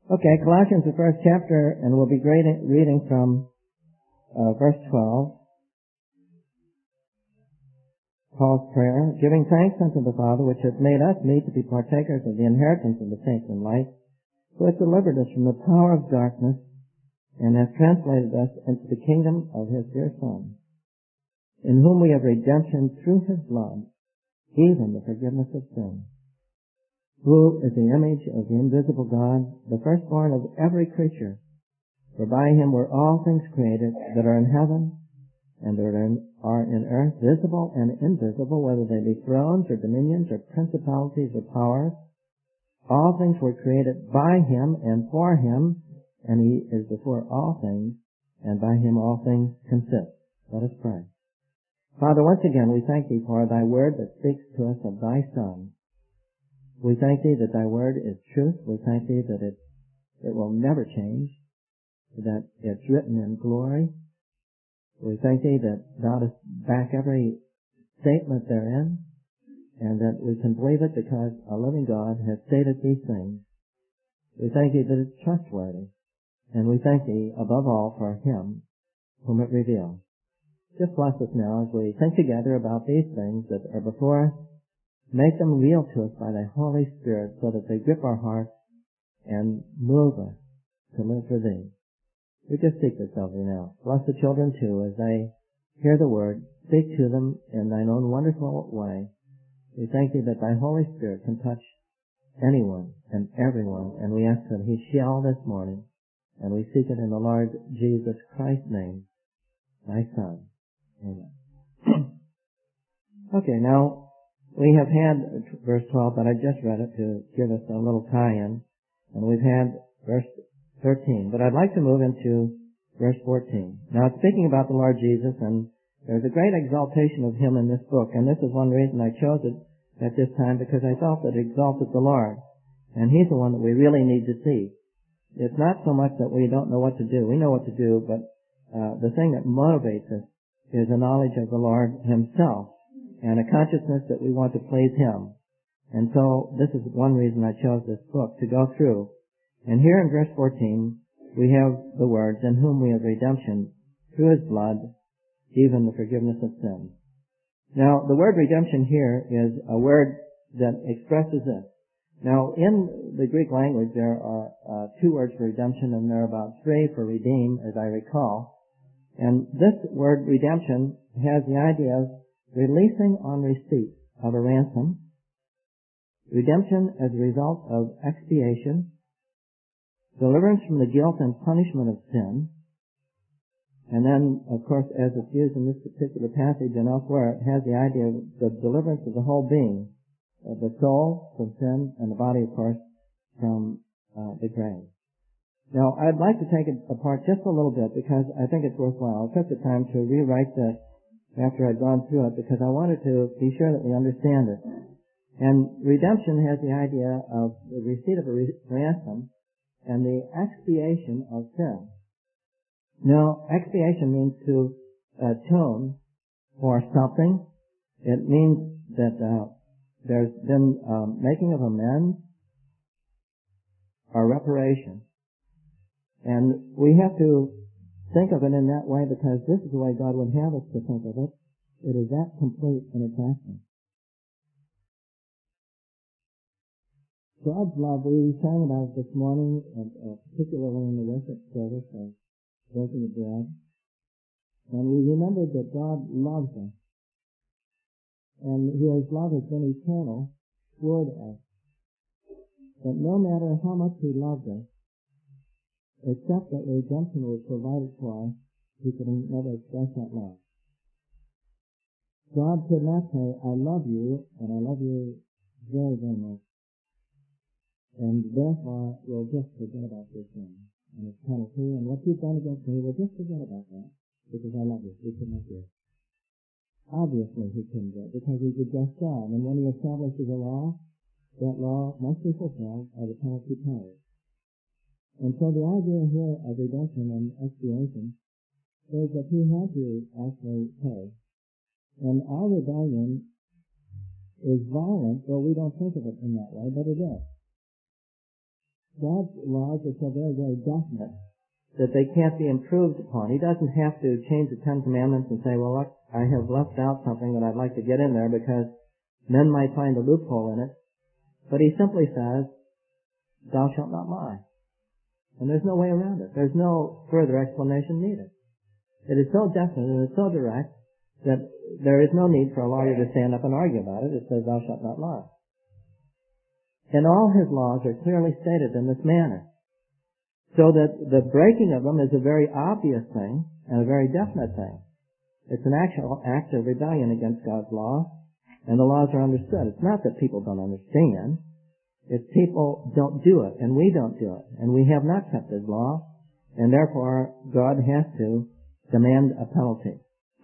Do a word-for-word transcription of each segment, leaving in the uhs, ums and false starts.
Okay, Colossians, the first chapter, and we'll be reading from uh, verse twelve. Paul's prayer, giving thanks unto the Father, which hath made us meet to be partakers of the inheritance of the saints in light, who hath delivered us from the power of darkness, and hath translated us into the kingdom of his dear Son, in whom we have redemption through his blood, even the forgiveness of sin, who is the image of the invisible God, the firstborn of every creature. For by him were all things created that are in heaven and that are in, are in earth, visible and invisible, whether they be thrones or dominions or principalities or powers. All things were created by him and for him, and he is before all things, and by him all things consist. Let us pray. Father, once again we thank thee for thy word that speaks to us of thy Son. We thank thee that thy word is truth. We thank thee that it, it will never change, that it's written in glory. We thank thee that thou dost back every statement therein, and that we can believe it because a living God has stated these things. We thank thee that it's trustworthy, and we thank thee above all for him whom it reveals. Just bless us now as we think together about these things that are before us. Make them real to us by thy Holy Spirit so that they grip our hearts and move us to live for thee. We just seek this of thee now. Bless the children too as they hear the word. Speak to them in thine own wonderful way. We thank thee that thy Holy Spirit can touch anyone and everyone, and we ask that he shall this morning, and we seek it in the Lord Jesus Christ's name, thy Son. Amen. Okay, now, we have had verse twelve, but I just read it to give us a little tie-in, and we've had verse thirteen, but I'd like to move into verse fourteen. Now, it's speaking about the Lord Jesus, and there's a great exaltation of him in this book, and this is one reason I chose it at this time, because I felt that it exalted the Lord, and he's the one that we really need to see. It's not so much that we don't know what to do. We know what to do, but uh, the thing that motivates us is a knowledge of the Lord himself, and a consciousness that we want to please him. And so this is one reason I chose this book to go through. And here in verse fourteen, we have the words, in whom we have redemption through his blood, even the forgiveness of sins. Now, the word redemption here is a word that expresses this. Now, in the Greek language, there are uh, two words for redemption, and there are about three for redeem, as I recall. And this word redemption has the idea of releasing on receipt of a ransom, redemption as a result of expiation, deliverance from the guilt and punishment of sin, and then, of course, as it's used in this particular passage and elsewhere, it has the idea of the deliverance of the whole being, of the soul from sin, and the body, of course, from uh, the grave. Now, I'd like to take it apart just a little bit because I think it's worthwhile. I took the time to rewrite this after I'd gone through it because I wanted to be sure that we understand it. And redemption has the idea of the receipt of a ransom and the expiation of sin. Now, expiation means to atone for something. It means that uh, there's been um, making of amends or reparation. And we have to think of it in that way because this is the way God would have us to think of it. It is that complete in its action. God's love, we sang about it this morning, and, uh, particularly in the worship service of breaking the bread. And we remembered that God loves us. And his love has been eternal toward us. That no matter how much he loved us, except that redemption was provided for us, he could never express that love. God could not say, I love you, and I love you very, very much. And therefore, we'll just forget about this sin and its penalty, and what you've done against me, we'll just forget about that, because I love you. He could not do it. Obviously, he couldn't do it, because he's a just God, and when he establishes a law, that law must be fulfilled, or the penalty pays. And so the idea here of redemption and expiation is that he had to actually pay. And our rebellion is violent, though we don't think of it in that way, but it is. God's laws are so very, very definite that they can't be improved upon. He doesn't have to change the Ten Commandments and say, well, look, I have left out something that I'd like to get in there because men might find a loophole in it. But he simply says, thou shalt not lie. And there's no way around it. There's no further explanation needed. It is so definite and it's so direct that there is no need for a lawyer to stand up and argue about it. It says, thou shalt not lie. And all his laws are clearly stated in this manner, so that the breaking of them is a very obvious thing and a very definite thing. It's an actual act of rebellion against God's law, and the laws are understood. It's not that people don't understand. It's people don't do it, and we don't do it, and we have not kept his law, and therefore God has to demand a penalty.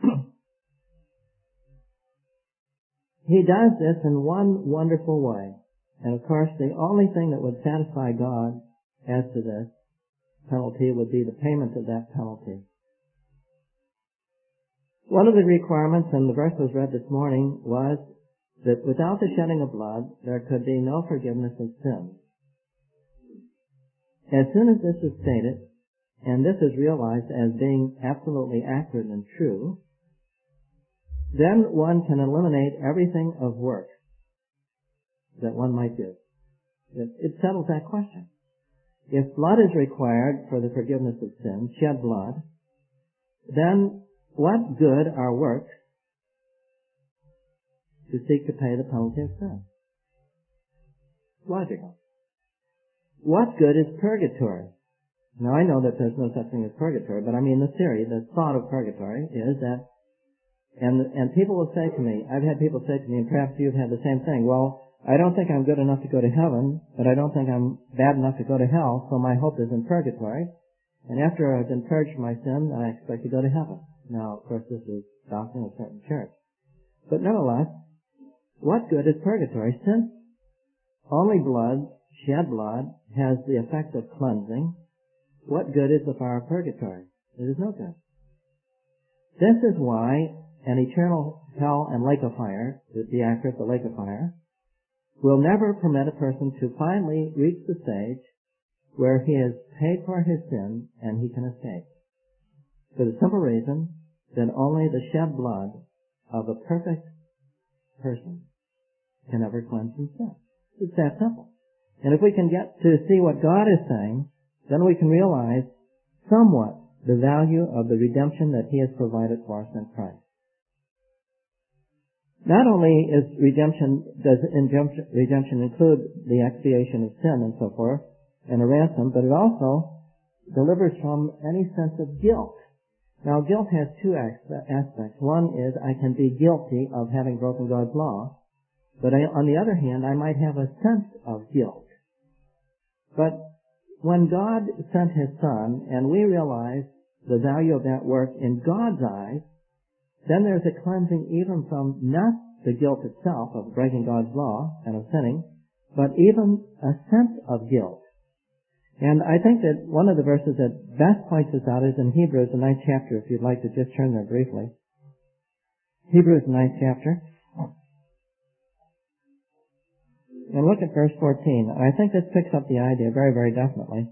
He does this in one wonderful way, and of course the only thing that would satisfy God as to this penalty would be the payment of that penalty. One of the requirements, and the verse was read this morning, was that without the shedding of blood, there could be no forgiveness of sins. As soon as this is stated, and this is realized as being absolutely accurate and true, then one can eliminate everything of work that one might do. It, it settles that question. If blood is required for the forgiveness of sins, shed blood, then what good are works to seek to pay the penalty of sin? Logical. What good is purgatory? Now I know that there's no such thing as purgatory, but I mean the theory, the thought of purgatory is that, and and people will say to me, I've had people say to me, and perhaps you've had the same thing, well, I don't think I'm good enough to go to heaven, but I don't think I'm bad enough to go to hell, so my hope is in purgatory. And after I've been purged from my sin, I expect to go to heaven. Now, of course, this is doctrine of a certain church. But nevertheless, what good is purgatory? Since only blood, shed blood, has the effect of cleansing, what good is the fire of purgatory? It is no good. This is why an eternal hell and lake of fire, to be accurate, the lake of fire, will never permit a person to finally reach the stage where he has paid for his sin and he can escape. For the simple reason that only the shed blood of a perfect person can ever cleanse from sin. It's that simple. And if we can get to see what God is saying, then we can realize somewhat the value of the redemption that he has provided for us in Christ. Not only is redemption, does redemption include the expiation of sin and so forth, and a ransom, but it also delivers from any sense of guilt. Now, guilt has two aspects. One is I can be guilty of having broken God's law, but I, on the other hand, I might have a sense of guilt. But when God sent his Son, and we realize the value of that work in God's eyes, then there's a cleansing even from not the guilt itself of breaking God's law and of sinning, but even a sense of guilt. And I think that one of the verses that best points this out is in Hebrews, the ninth chapter, if you'd like to just turn there briefly. Hebrews, the ninth chapter. And look at verse fourteen. I think this picks up the idea very, very definitely.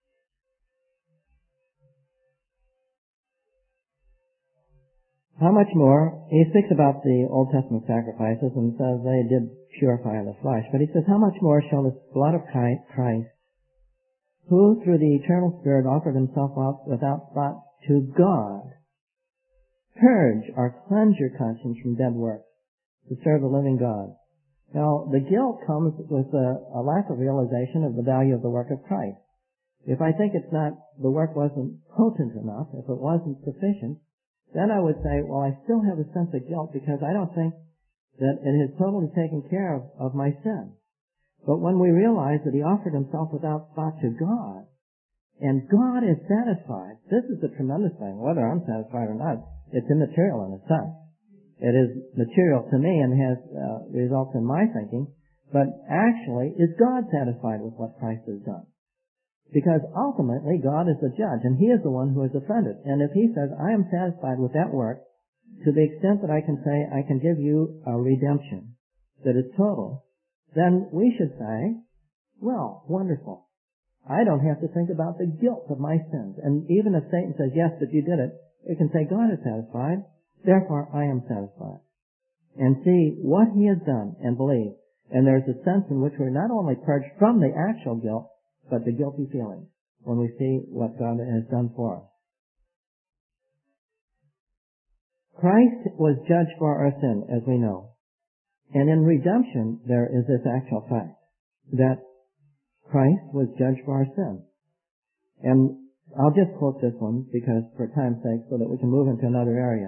How much more, he speaks about the Old Testament sacrifices and says they did purify the flesh, but he says, how much more shall the blood of Christ, who through the eternal Spirit offered himself up without spot to God, purge or cleanse your conscience from dead works to serve the living God. Now, the guilt comes with a, a lack of realization of the value of the work of Christ. If I think it's not, the work wasn't potent enough, if it wasn't sufficient, then I would say, well, I still have a sense of guilt because I don't think that it has totally taken care of, of my sin. But when we realize that he offered himself without spot to God, and God is satisfied, this is a tremendous thing. Whether I'm satisfied or not, it's immaterial in a sense. It is material to me and has uh, results in my thinking, but actually, is God satisfied with what Christ has done? Because ultimately, God is the judge, and he is the one who is offended. And if he says, I am satisfied with that work, to the extent that I can say, I can give you a redemption that is total, then we should say, well, wonderful. I don't have to think about the guilt of my sins. And even if Satan says, yes, but you did it, it can say, God is satisfied, therefore I am satisfied. And see what he has done and believe. And there's a sense in which we're not only purged from the actual guilt, but the guilty feelings when we see what God has done for us. Christ was judged for our sin, as we know. And in redemption, there is this actual fact that Christ was judged for our sin. And I'll just quote this one because for time's sake so that we can move into another area.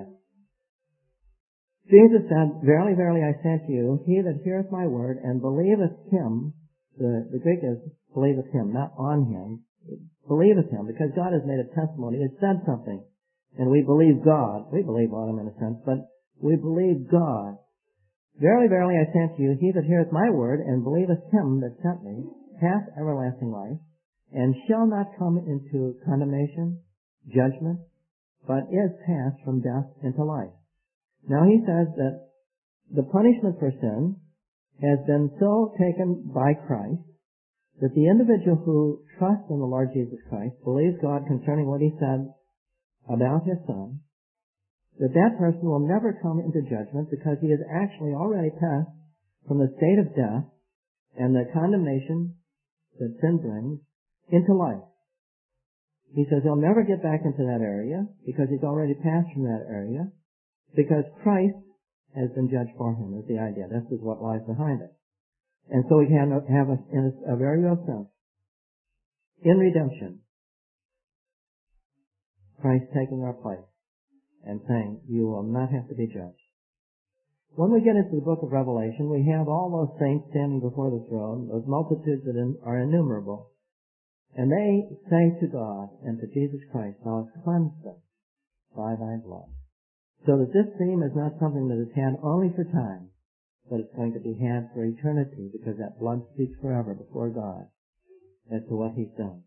Jesus said, Verily, verily, I say to you, he that heareth my word and believeth him, the, the Greek is believeth him, not on him, believeth him, because God has made a testimony, has said something, and we believe God. We believe on him in a sense, but we believe God. Verily, verily, I say unto you, he that heareth my word and believeth him that sent me hath everlasting life, and shall not come into condemnation, judgment, but is passed from death into life. Now he says that the punishment for sin has been so taken by Christ that the individual who trusts in the Lord Jesus Christ, believes God concerning what he said about his Son, that that person will never come into judgment because he has actually already passed from the state of death and the condemnation that sin brings into life. He says he'll never get back into that area because he's already passed from that area because Christ has been judged for him, is the idea. This is what lies behind it. And so we can have a, in a, a very real sense, in redemption, Christ taking our place and saying, you will not have to be judged. When we get into the book of Revelation, we have all those saints standing before the throne, those multitudes that are innumerable, and they say to God and to Jesus Christ, thou hast cleansed them by thy blood. So that this theme is not something that is had only for time, but it's going to be had for eternity because that blood speaks forever before God as to what he's done.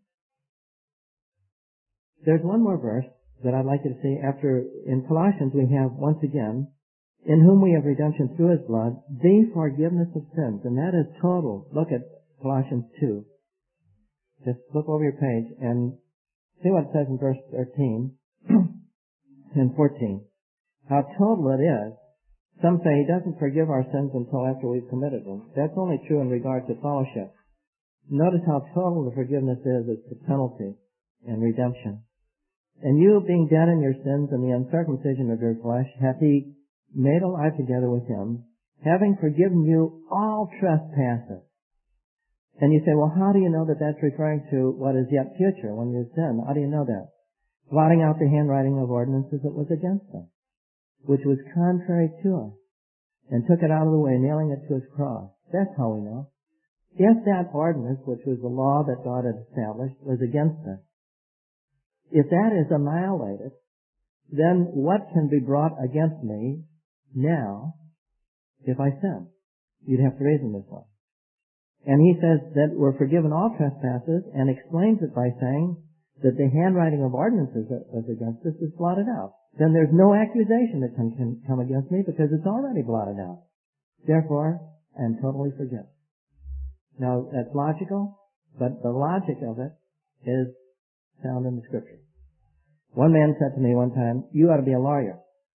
There's one more verse that I'd like you to see. After, in Colossians we have, once again, in whom we have redemption through his blood, the forgiveness of sins. And that is total. Look at Colossians two. Just flip over your page and see what it says in verse thirteen and fourteen. How total it is. Some say he doesn't forgive our sins until after we've committed them. That's only true in regard to fellowship. Notice how total the forgiveness is as to penalty and redemption. And you, being dead in your sins and the uncircumcision of your flesh, hath he made alive together with him, having forgiven you all trespasses. And you say, well, how do you know that that's referring to what is yet future when you sin? How do you know that? Blotting out the handwriting of ordinances that was against us, which was contrary to us, and took it out of the way, nailing it to his cross. That's how we know. If that ordinance, which was the law that God had established, was against us, if that is annihilated, then what can be brought against me now if I sin? You'd have to reason this one. And he says that we're forgiven all trespasses and explains it by saying that the handwriting of ordinances that was against us is blotted out. Then there's no accusation that can, can come against me because it's already blotted out. Therefore, I am totally forgiven. Now, that's logical, but the logic of it is found in the Scripture. One man said to me one time, you ought to be a lawyer.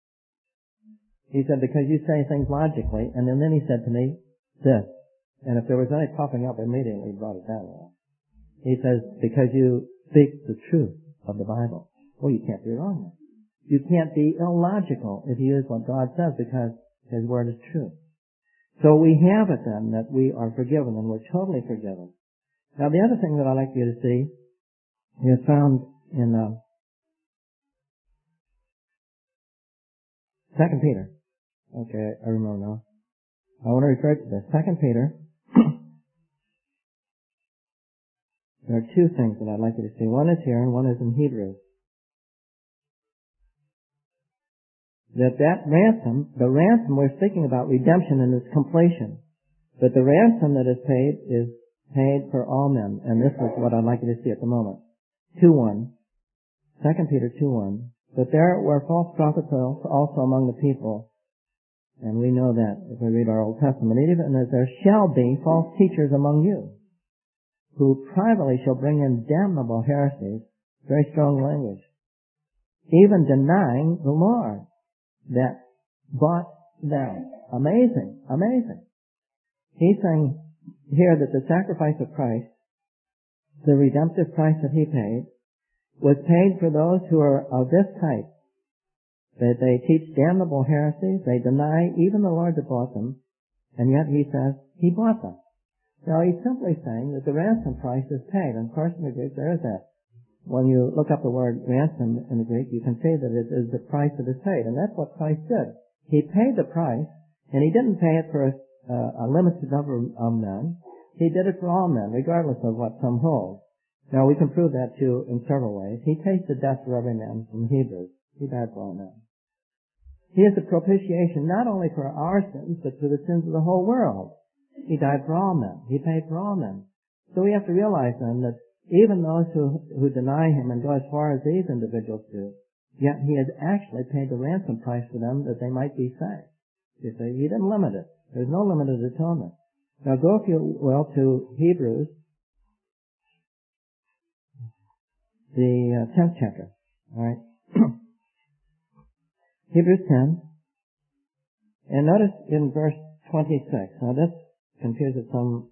He said, because you say things logically, and then, then he said to me, this. And if there was any puffing up, immediately he brought it down. He says, because you speak the truth of the Bible. Well, you can't be wrong then. You can't be illogical if you use what God says because his word is true. So we have it then that we are forgiven and we're totally forgiven. Now the other thing that I'd like you to see is found in uh, Second Peter. Okay, I remember now. I want to refer to this. Second Peter. There are two things that I'd like you to see. One is here and one is in Hebrews. That that ransom, the ransom we're speaking about, redemption and its completion. But the ransom that is paid is paid for all men. And this is what I'd like you to see at the moment. two one. Second Peter two one. But there were false prophets also among the people. And we know that if we read our Old Testament. Even as there shall be false teachers among you, who privately shall bring in damnable heresies, very strong language, even denying the Lord that bought them. Amazing, amazing. He's saying here that the sacrifice of Christ, the redemptive price that he paid, was paid for those who are of this type, that they teach damnable heresies, they deny even the Lord that bought them, and yet he says he bought them. Now he's simply saying that the ransom price is paid, and of course in the Greek there is that. When you look up the word ransom in the Greek, you can see that it is the price that is paid, and that's what Christ did. He paid the price, and he didn't pay it for a, uh, a limited number of men. He did it for all men, regardless of what some hold. Now we can prove that too in several ways. He tasted death for every man from Hebrews. He died for all men. He is the propitiation not only for our sins, but for the sins of the whole world. He died for all men. He paid for all men. So we have to realize then that even those who, who deny him and go as far as these individuals do, yet he has actually paid the ransom price for them that they might be saved. You see, he didn't limit it. There's no limited atonement. Now go, if you will, to Hebrews, the uh, tenth chapter. All right. Hebrews ten. And notice in verse twenty-six. Now this confuses some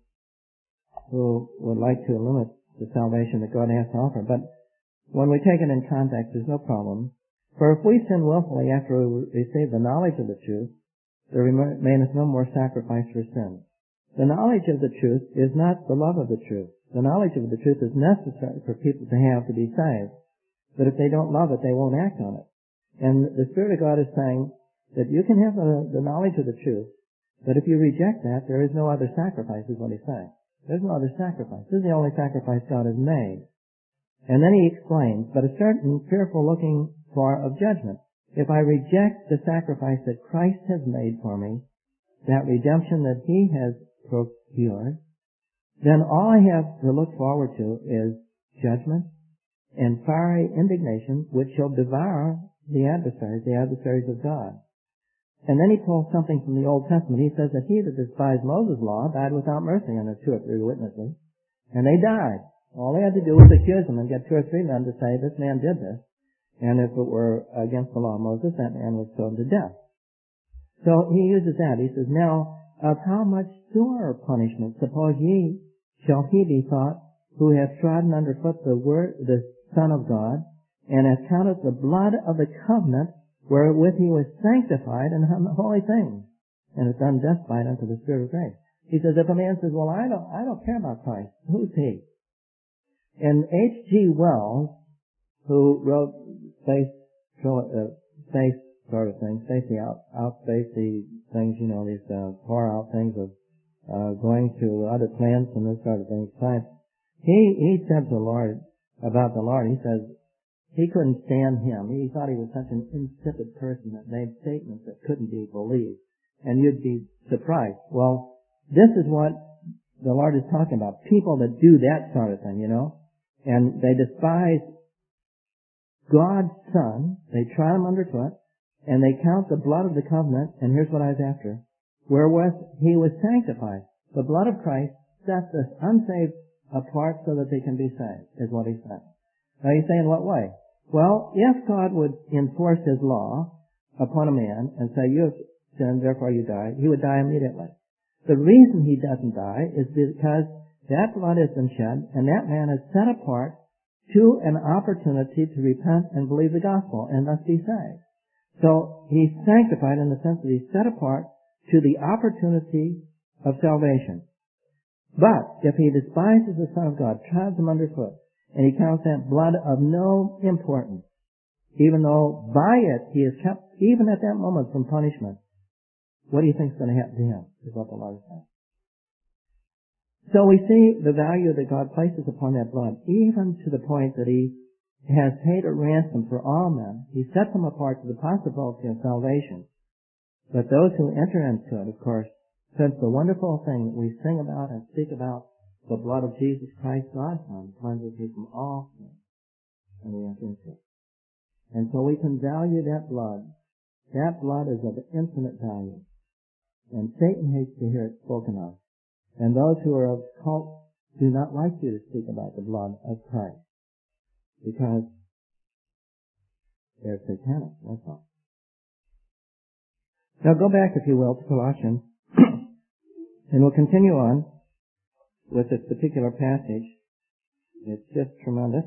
who would like to limit the salvation that God has to offer. But when we take it in context, there's no problem. For if we sin willfully after we receive the knowledge of the truth, there remaineth no more sacrifice for sin. The knowledge of the truth is not the love of the truth. The knowledge of the truth is necessary for people to have to be saved. But if they don't love it, they won't act on it. And the Spirit of God is saying that you can have the, the knowledge of the truth, but if you reject that, there is no other sacrifice, is what he's saying. There's no other sacrifice. This is the only sacrifice God has made. And then he explains, but a certain fearful looking for of judgment. If I reject the sacrifice that Christ has made for me, that redemption that he has procured, then all I have to look forward to is judgment and fiery indignation, which shall devour the adversaries, the adversaries of God. And then he pulls something from the Old Testament. He says that he that despised Moses' law died without mercy under two or three witnesses. And they died. All they had to do was accuse them and get two or three men to say, this man did this. And if it were against the law of Moses, that man was stoned to death. So he uses that. He says, now, of how much sorer punishment, suppose ye, shall he be thought, who hath trodden under foot the word, the Son of God, and hath counted the blood of the covenant wherewith he was sanctified in holy things, and is done despite unto the Spirit of grace. He says, if a man says, well, I don't, I don't care about Christ, who's he? And H G Wells, who wrote space, uh, space sort of things, spacey out, out spacey things, you know, these uh, far out things of uh, going to other planets and this sort of thing, science. He he said to the Lord about the Lord, he says, he couldn't stand him. He thought he was such an insipid person that made statements that couldn't be believed. And you'd be surprised. Well, this is what the Lord is talking about. People that do that sort of thing, you know. And they despise God's Son. They trod him underfoot. And they count the blood of the covenant. And here's what I was after. Wherewith he was sanctified. The blood of Christ sets the unsaved apart so that they can be saved, is what he's saying. Now you say, in what way? Well, if God would enforce his law upon a man and say, you have sinned, therefore you die, he would die immediately. The reason he doesn't die is because that blood has been shed and that man is set apart to an opportunity to repent and believe the gospel and thus be saved. So he's sanctified in the sense that he's set apart to the opportunity of salvation. But if he despises the Son of God, trods him underfoot, and he counts that blood of no importance, even though by it he is kept, even at that moment, from punishment, what do you think is going to happen to him? Is what the Lord is saying. So we see the value that God places upon that blood, even to the point that he has paid a ransom for all men. He sets them apart to the possibility of salvation. But those who enter into it, of course, since the wonderful thing that we sing about and speak about, the blood of Jesus Christ, God's Son, cleanses you from all sin. And we enter into it. And so we can value that blood. That blood is of infinite value. And Satan hates to hear it spoken of. And those who are of cult do not like you to speak about the blood of Christ, because they're satanic, that's all. Now go back, if you will, to Colossians, and we'll continue on with this particular passage. It's just tremendous.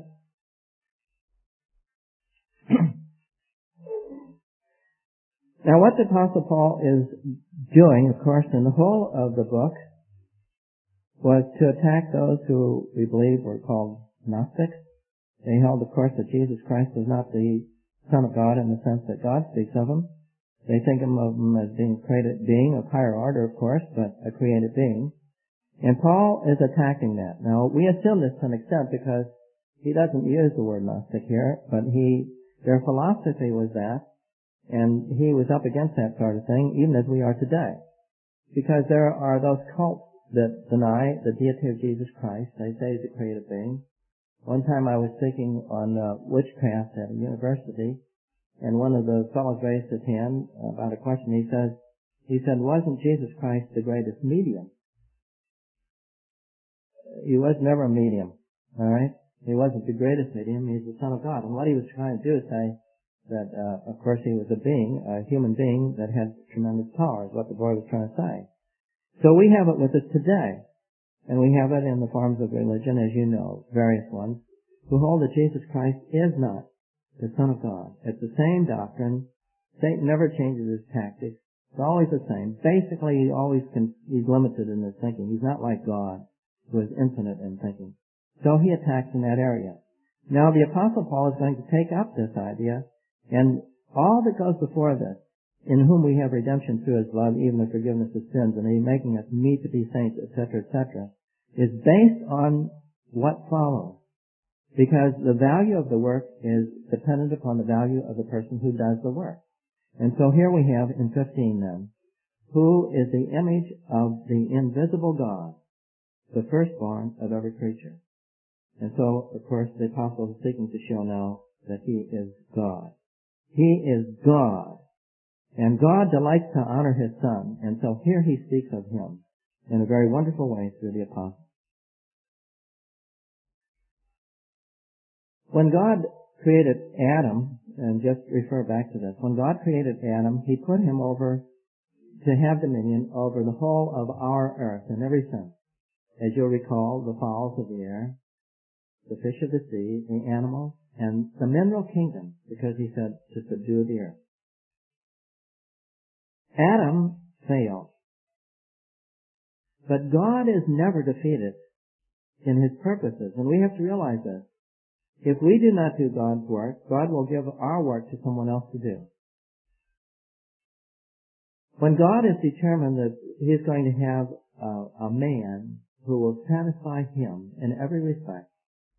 Now what the Apostle Paul is doing, of course, in the whole of the book, was to attack those who we believe were called Gnostics. They held, of course, that Jesus Christ was not the Son of God in the sense that God speaks of him. They think of him as being created being of higher order, of course, but a created being. And Paul is attacking that. Now, we assume this to an extent because he doesn't use the word Gnostic here, but he, their philosophy was that, and he was up against that sort of thing, even as we are today. Because there are those cults that deny the deity of Jesus Christ. They say he's a created being. One time I was speaking on uh, witchcraft at a university, and one of the fellows raised his hand about a question. He says, he said, wasn't Jesus Christ the greatest medium? He was never a medium, all right? He wasn't the greatest medium. He's the Son of God. And what he was trying to do is say that, uh, of course, he was a being, a human being that had tremendous power, is what the boy was trying to say. So we have it with us today. And we have it in the forms of religion, as you know, various ones, who hold that Jesus Christ is not the Son of God. It's the same doctrine. Satan never changes his tactics. It's always the same. Basically, he always can, he's limited in his thinking. He's not like God, who is infinite in thinking. So he attacks in that area. Now, the Apostle Paul is going to take up this idea, and all that goes before this, in whom we have redemption through his blood, even the forgiveness of sins, and he making us meet to be saints, et cetera, et cetera, is based on what follows. Because the value of the work is dependent upon the value of the person who does the work. And so here we have in fifteen then, who is the image of the invisible God, the firstborn of every creature. And so, of course, the apostle is seeking to show now that he is God. He is God. And God delights to honor his Son. And so here he speaks of him in a very wonderful way through the apostle. When God created Adam, and just refer back to this, when God created Adam, he put him over to have dominion over the whole of our earth in every sense. As you'll recall, the fowls of the air, the fish of the sea, the animals, and the mineral kingdom, because he said to subdue the earth. Adam failed. But God is never defeated in his purposes, and we have to realize this. If we do not do God's work, God will give our work to someone else to do. When God is determined that he is going to have a, a man who will satisfy him in every respect,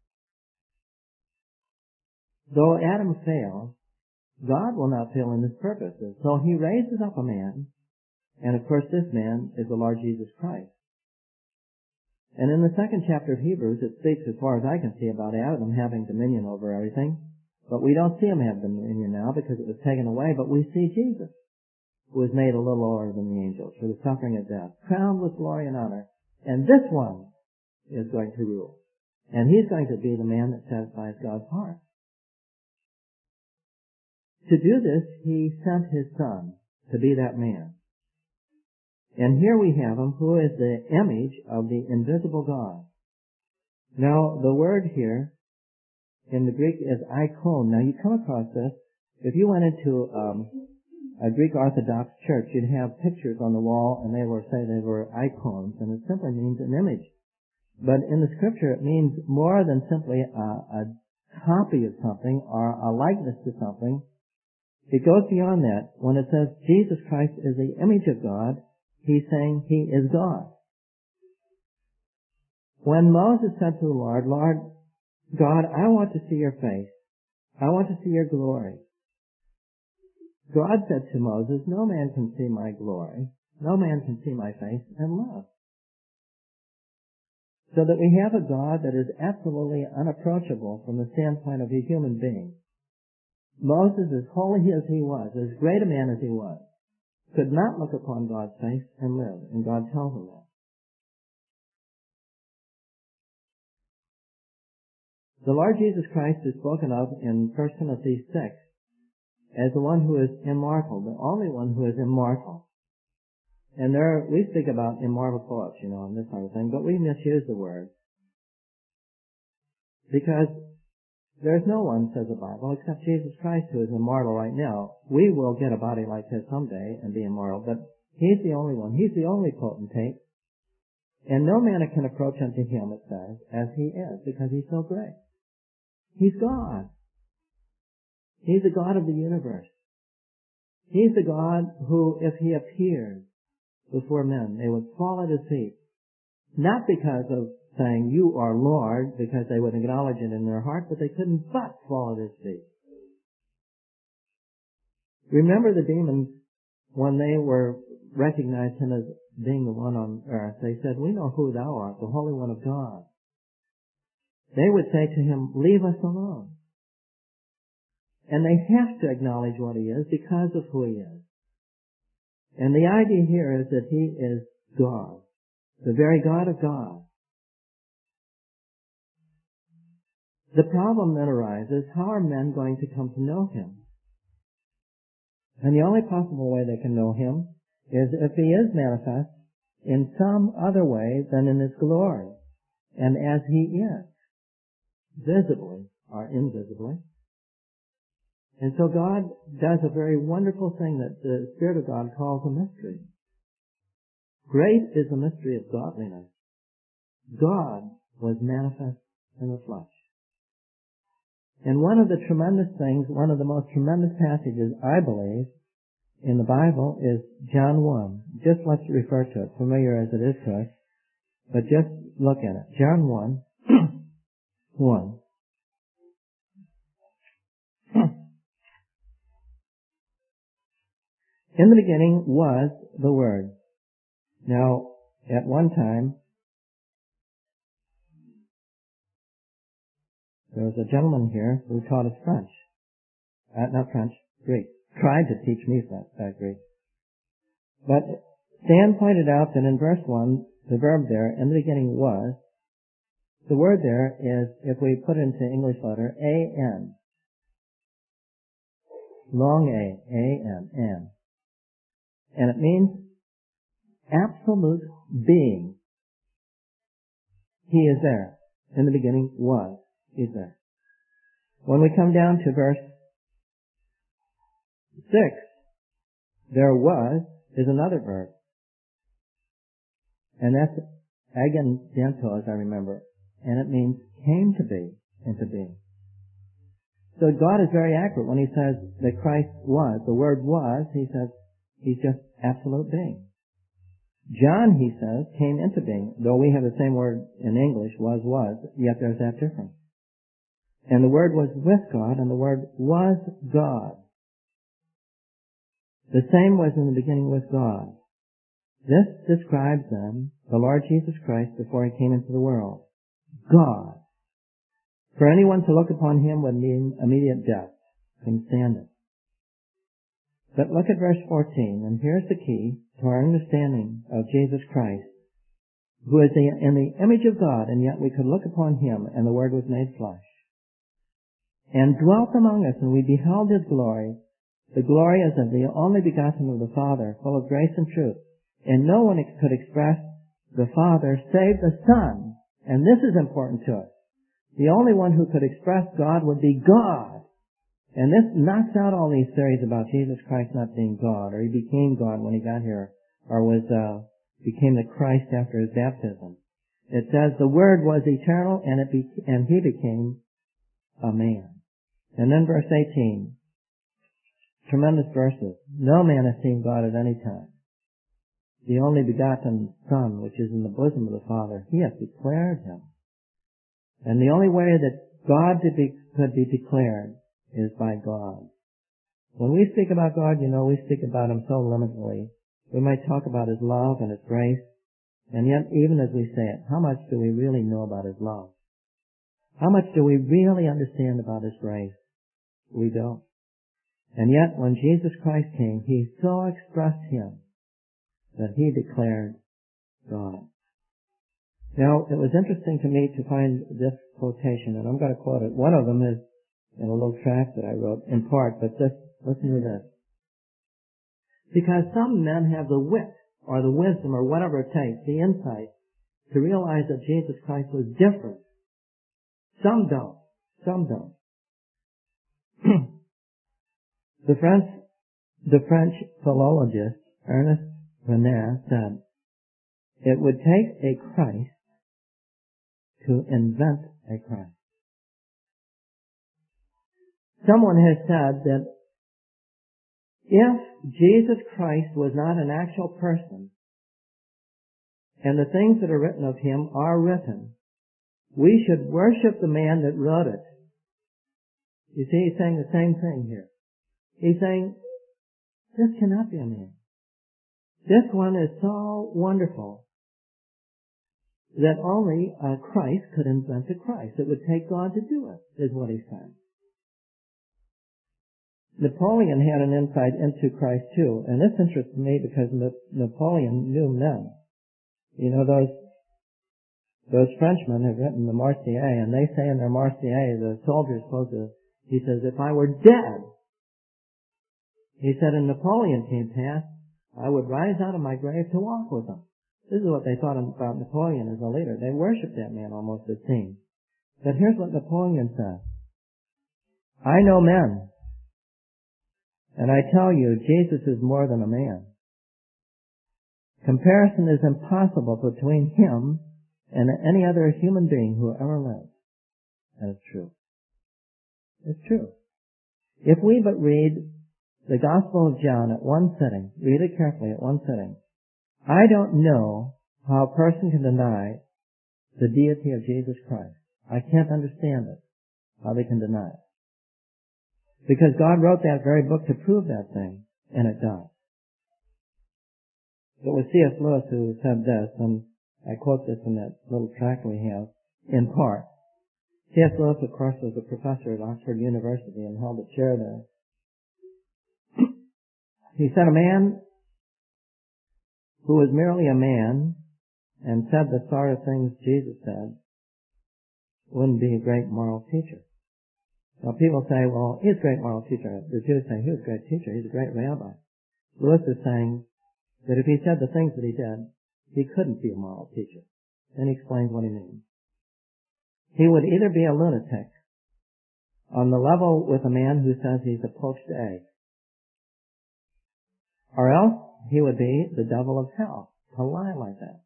though Adam fails, God will not fail in his purposes. So he raises up a man, and of course this man is the Lord Jesus Christ. And in the second chapter of Hebrews, it speaks, as far as I can see, about Adam having dominion over everything. But we don't see him have dominion now because it was taken away. But we see Jesus, who was made a little lower than the angels for the suffering of death, crowned with glory and honor. And this one is going to rule. And he's going to be the man that satisfies God's heart. To do this, he sent his Son to be that man. And here we have him, who is the image of the invisible God. Now, the word here in the Greek is icon. Now, you come across this. If you went into um, a Greek Orthodox church, you'd have pictures on the wall, and they were say they were icons, and it simply means an image. But in the Scripture, it means more than simply a, a copy of something or a likeness to something. It goes beyond that. When it says Jesus Christ is the image of God, he's saying he is God. When Moses said to the Lord, Lord, God, I want to see your face. I want to see your glory. God said to Moses, no man can see my glory. No man can see my face and live. So that we have a God that is absolutely unapproachable from the standpoint of a human being. Moses, as holy as he was, as great a man as he was, could not look upon God's face and live, and God tells him that. The Lord Jesus Christ is spoken of in First Timothy six as the one who is immortal, the only one who is immortal. And there, we speak about immortal poets, you know, and this sort of thing, but we misuse the word. Because there's no one, says the Bible, except Jesus Christ who is immortal right now. We will get a body like his someday and be immortal, but he's the only one. He's the only potentate. And no man can approach unto him, it says, as he is, because he's so great. He's God. He's the God of the universe. He's the God who, if he appeared before men, they would fall at his feet. Not because of saying, you are Lord, because they would acknowledge it in their heart, but they couldn't but fall at his feet. Remember the demons, when they were recognized him as being the one on earth, they said, we know who thou art, the Holy One of God. They would say to him, leave us alone. And they have to acknowledge what he is because of who he is. And the idea here is that he is God, the very God of God. The problem then arises, how are men going to come to know him? And the only possible way they can know him is if he is manifest in some other way than in his glory, and as he is, visibly or invisibly. And so God does a very wonderful thing that the Spirit of God calls a mystery. Great is the mystery of godliness. God was manifest in the flesh. And one of the tremendous things, one of the most tremendous passages, I believe, in the Bible is John one. Just let's refer to it, familiar as it is to us, but just look at it. John one, one. In the beginning was the Word. Now, at one time, there was a gentleman here who taught us French. Uh, not French, Greek. Tried to teach me that, uh, Greek. But Stan pointed out that in verse one, the verb there, in the beginning was, the word there is, if we put it into English letter, A-N. Long A, A-N, N. And it means absolute being. He is there. In the beginning was. He's there. When we come down to verse six, there was is another verb. And that's agendento, as I remember. And it means came to be, into being. So God is very accurate when he says that Christ was. The word was, he says, he's just absolute being. John, he says, came into being. Though we have the same word in English, was, was, yet there's that difference. And the Word was with God, and the Word was God. The same was in the beginning with God. This describes then the Lord Jesus Christ before he came into the world. God. For anyone to look upon him would mean immediate death. Couldn't stand it. But look at verse fourteen, and here's the key to our understanding of Jesus Christ, who is in the image of God, and yet we could look upon him, and the Word was made flesh, and dwelt among us, and we beheld his glory. The glory as of the only begotten of the Father, full of grace and truth. And no one could express the Father save the Son. And this is important to us. The only one who could express God would be God. And this knocks out all these theories about Jesus Christ not being God, or he became God when he got here, or was uh became the Christ after his baptism. It says the Word was eternal, and it be, and he became a man. And then verse eighteen. Tremendous verses. No man has seen God at any time. The only begotten Son, which is in the bosom of the Father, he hath declared him. And the only way that God to be, could be declared is by God. When we speak about God, you know, we speak about him so limitedly. We might talk about his love and his grace, and yet even as we say it, how much do we really know about his love? How much do we really understand about his grace? We don't. And yet, when Jesus Christ came, he so expressed him that he declared God. Now, it was interesting to me to find this quotation, and I'm going to quote it. One of them is in a little tract that I wrote in part, but just listen to this. Because some men have the wit or the wisdom or whatever it takes, the insight, to realize that Jesus Christ was different. Some don't. Some don't. the French, the French philologist Ernest Renan said, "It would take a Christ to invent a Christ." Someone has said that if Jesus Christ was not an actual person, and the things that are written of him are written, we should worship the man that wrote it. You see, he's saying the same thing here. He's saying, this cannot be a man. This one is so wonderful that only a Christ could invent a Christ. It would take God to do it, is what he's saying. Napoleon had an insight into Christ too, and this interests me because Napoleon knew men. You know, those those Frenchmen have written the Marseillaise, and they say in their Marseillaise, the soldier's supposed to, he says, if I were dead, he said, and Napoleon came past, I would rise out of my grave to walk with him. This is what they thought about Napoleon as a leader. They worshipped that man almost, it seems. But here's what Napoleon said. I know men, and I tell you, Jesus is more than a man. Comparison is impossible between him and any other human being who ever lived. And it's true. It's true. If we but read the Gospel of John at one sitting, read it carefully at one sitting, I don't know how a person can deny the deity of Jesus Christ. I can't understand it, how they can deny it. Because God wrote that very book to prove that thing, and it does. It was C S Lewis who said this, and I quote this in that little tract we have, in part. C S Lewis, of course, was a professor at Oxford University and held a chair there. He said a man who was merely a man and said the sort of things Jesus said wouldn't be a great moral teacher. Now people say, well, he's a great moral teacher. The Jews say, he was a great teacher. He's a great rabbi. Lewis is saying that if he said the things that he did, he couldn't be a moral teacher. Then he explains what he means. He would either be a lunatic on the level with a man who says he's a poached egg, or else he would be the devil of hell to lie like that.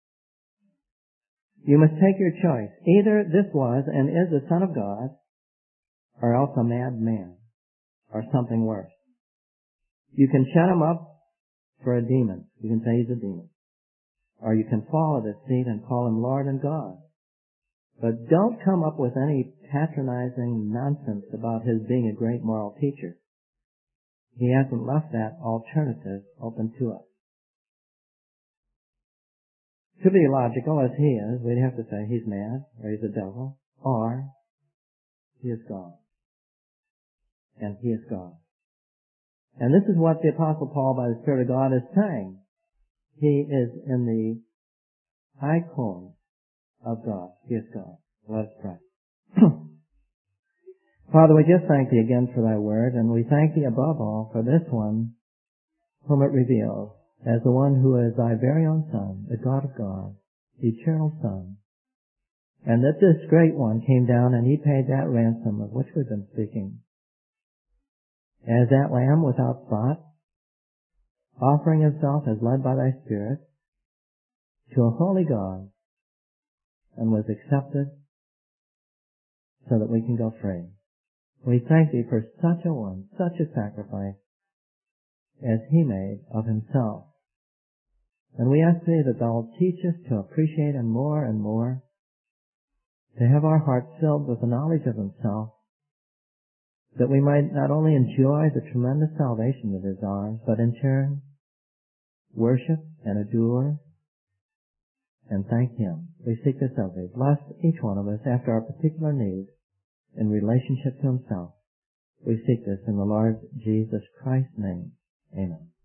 You must take your choice. Either this was and is the Son of God, or else a mad man, or something worse. You can shut him up for a demon. You can say he's a demon. Or you can fall at his feet and call him Lord and God. But don't come up with any patronizing nonsense about his being a great moral teacher. He hasn't left that alternative open to us. To be logical as he is, we'd have to say he's mad, or he's a devil, or he is God. And he is God. And this is what the Apostle Paul, by the Spirit of God, is saying. He is in the icon of God. He is God. Let us pray. Father, we just thank Thee again for Thy Word, and we thank Thee above all for this one whom it reveals as the one who is Thy very own Son, the God of God, the eternal Son, and that this great one came down and He paid that ransom of which we've been speaking. As that Lamb without spot, offering Himself as led by Thy Spirit to a holy God, and was accepted so that we can go free. We thank Thee for such a one, such a sacrifice as He made of Himself. And we ask Thee that Thou wilt teach us to appreciate Him more and more, to have our hearts filled with the knowledge of Himself, that we might not only enjoy the tremendous salvation that is ours, but in turn worship and adore and thank Him. We seek this of Thee. Bless each one of us after our particular need in relationship to Himself. We seek this in the Lord Jesus Christ's name. Amen.